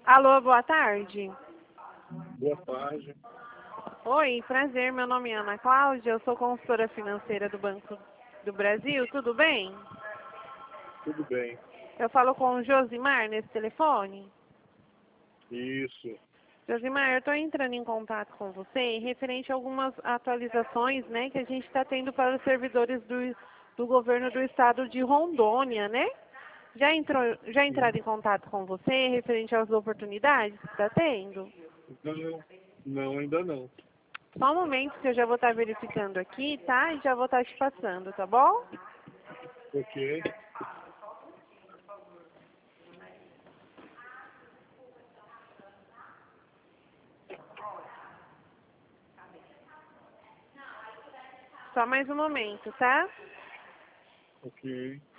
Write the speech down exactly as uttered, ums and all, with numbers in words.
Alô, boa tarde. Boa tarde. Oi, prazer, meu nome é Ana Cláudia, eu sou consultora financeira do Banco do Brasil, tudo bem? Tudo bem. Eu falo com o Josimar nesse telefone? Isso. Josimar, eu estou entrando em contato com você referente a algumas atualizações, né, que a gente está tendo para os servidores do, do governo do estado de Rondônia, né? Já, entrou, já entraram em contato com você referente às oportunidades que está tendo? Não, não, ainda não. Só um momento que eu já vou estar verificando aqui, tá? E já vou estar te passando, tá bom? Ok. Só mais um momento, tá? Ok.